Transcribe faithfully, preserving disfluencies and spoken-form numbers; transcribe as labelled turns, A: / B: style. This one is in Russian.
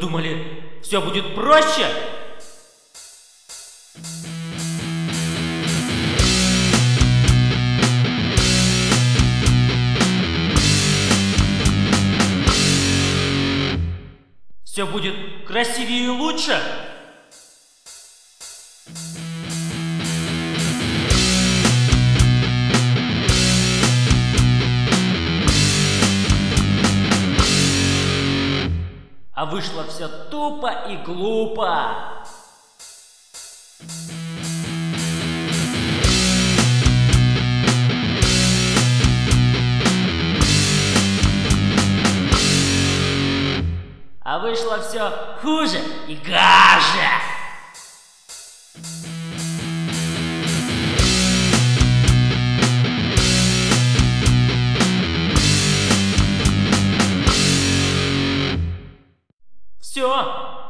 A: думали, все будет проще? Все будет красивее и лучше? А вышло все тупо и глупо. А вышло все хуже и гаже. Все.